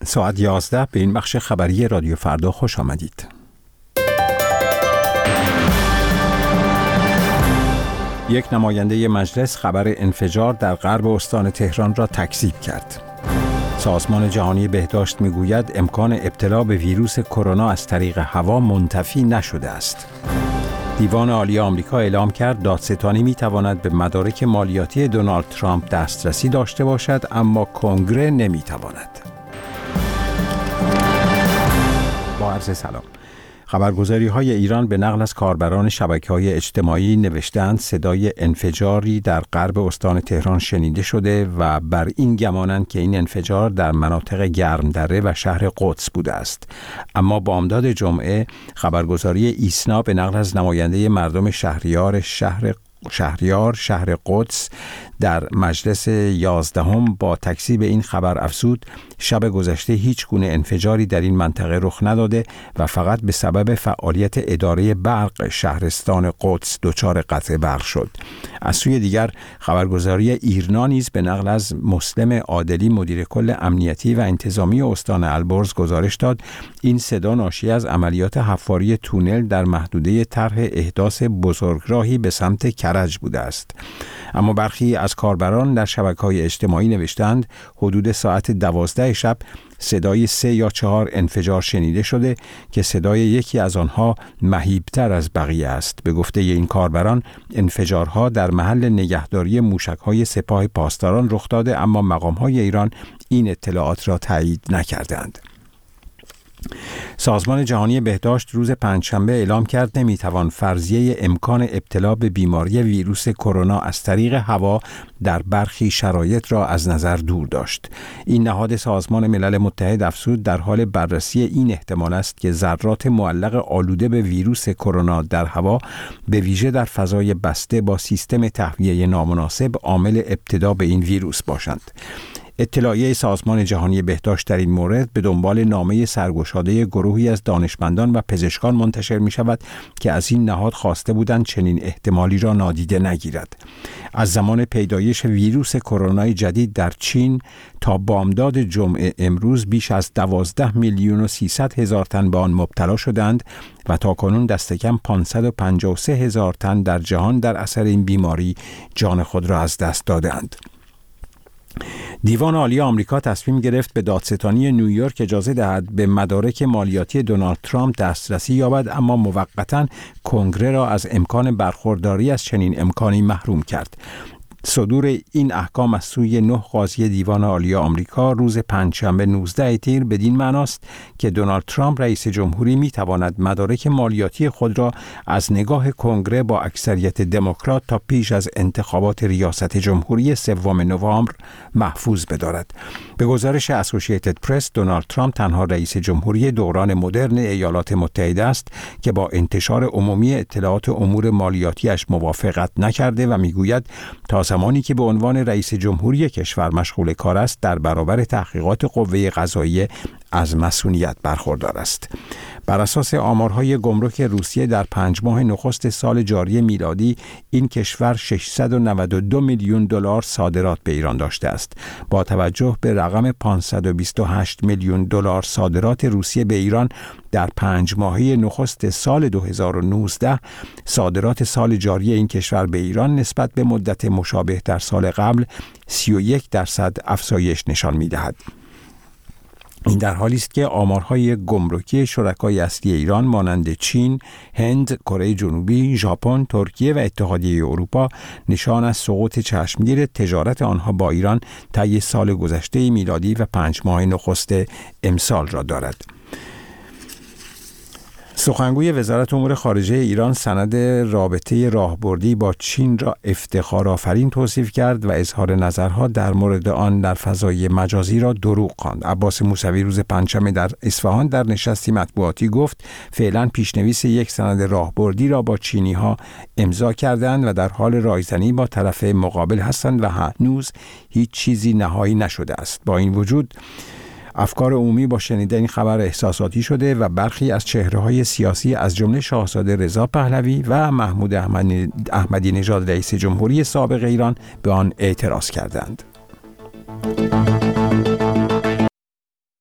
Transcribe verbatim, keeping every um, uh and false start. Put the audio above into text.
ساعت یازده به این بخش خبری رادیو فردا خوش آمدید. یک نماینده مجلس خبر انفجار در غرب استان تهران را تکذیب کرد. سازمان جهانی بهداشت میگوید امکان ابتلا به ویروس کرونا از طریق هوا منتفی نشده است. دیوان عالی آمریکا اعلام کرد دادستانی میتواند به مدارک مالیاتی دونالد ترامپ دسترسی داشته باشد، اما کنگره نمیتواند. با عرض سلام. خبرگزاری‌های ایران به نقل از کاربران شبکه‌های اجتماعی نوشتند صدای انفجاری در غرب استان تهران شنیده شده و بر این گمانند که این انفجار در مناطق گرمدره و شهر قدس بوده است. اما بامداد جمعه خبرگزاری ایسنا به نقل از نماینده مردم شهریار شهر شهریار شهر قدس در مجلس یازدهم با تکذیب این خبر افزود شب گذشته هیچ گونه انفجاری در این منطقه رخ نداده و فقط به سبب فعالیت اداره برق شهرستان قدس دچار قطع برق شد. از سوی دیگر خبرگزاری ایرنا نیز به نقل از مسلم عادلی مدیر کل امنیتی و انتظامی استان البرز گزارش داد این صدا ناشی از عملیات حفاری تونل در محدوده طرح احداث بزرگراهی به سمت کرج بوده است. اما برخی از کاربران در شبکه‌های اجتماعی نوشتند حدود ساعت دوازده شب صدای سه یا چهار انفجار شنیده شده که صدای یکی از آنها مهیبتر از بقیه است. به گفته این کاربران انفجارها در محل نگهداری موشک‌های سپاه پاسداران رخ داده، اما مقام‌های ایران این اطلاعات را تایید نکردند. سازمان جهانی بهداشت روز پنجشنبه اعلام کرد نمیتوان فرضیه امکان ابتلا به بیماری ویروس کرونا از طریق هوا در برخی شرایط را از نظر دور داشت. این نهاد سازمان ملل متحد افزود در حال بررسی این احتمال است که ذرات معلق آلوده به ویروس کرونا در هوا به ویژه در فضای بسته با سیستم تهویه نامناسب عامل ابتلا به این ویروس باشند. اطلاعیه سازمان جهانی بهداشت در این مورد به دنبال نامه سرگشاده گروهی از دانشمندان و پزشکان منتشر می شود که از این نهاد خواسته بودند چنین احتمالی را نادیده نگیرد. از زمان پیدایش ویروس کرونا جدید در چین تا بامداد جمعه امروز بیش از دوازده میلیون و سیصد هزار تن به آن مبتلا شدند و تاکنون دست کم پانصد و پنجاه و سه هزار تن در جهان در اثر این بیماری جان خود را از دست دادند. دیوان عالی آمریکا تصمیم گرفت به دادستانی نیویورک اجازه دهد به مدارک مالیاتی دونالد ترامپ دسترسی یابد، اما موقتاً کنگره را از امکان برخورداری از چنین امکانی محروم کرد. صدور این احکام از سوی نه قاضی دیوان عالی آمریکا روز پنجشنبه نوزده تیر بدین معناست که دونالد ترامپ رئیس جمهوری میتواند مدارک مالیاتی خود را از نگاه کنگره با اکثریت دموکرات تا پیش از انتخابات ریاست جمهوری سوم نوامبر محفوظ بدارد. به گزارش اسوسییتد پرس دونالد ترامپ تنها رئیس جمهوری دوران مدرن ایالات متحده است که با انتشار عمومی اطلاعات امور مالیاتیش موافقت نکرده و میگوید تا زمانی که به عنوان رئیس جمهوری کشور مشغول کار است در برابر تحقیقات قوه قضاییه از مسئولیت برخوردار است. بر اساس آمارهای گمرک روسیه در پنج ماه نخست سال جاری میلادی این کشور ششصد و نود و دو میلیون دلار صادرات به ایران داشته است. با توجه به رقم پانصد و بیست و هشت میلیون دلار صادرات روسیه به ایران در پنج ماهه نخست سال دو هزار و نوزده، صادرات سال جاری این کشور به ایران نسبت به مدت مشابه در سال قبل سی و یک درصد افزایش نشان می‌دهد. این در حالی است که آمارهای گمرکی شرکای اصلی ایران مانند چین، هند، کره جنوبی، ژاپن، ترکیه و اتحادیه اروپا نشان از سقوط چشمگیر تجارت آنها با ایران طی سال گذشته میلادی و پنج ماه نخست امسال را دارد. سخنگوی وزارت امور خارجه ایران سند رابطه راهبردی با چین را افتخارآفرین توصیف کرد و اظهار نظرها در مورد آن در فضای مجازی را دروغ خواند. عباس موسوی روز پنجشنبه در اصفهان در نشستی مطبوعاتی گفت فعلا پیشنویس یک سند راهبردی را با چینی‌ها امضا کردند و در حال رایزنی با طرف مقابل هستند و هنوز هیچ چیزی نهایی نشده است. با این وجود افکار عمومی با شنیدن این خبر احساساتی شده و برخی از چهره‌های سیاسی از جمله شاهزاده رضا پهلوی و محمود احمدی نژاد رئیس جمهوری سابق ایران به آن اعتراض کردند.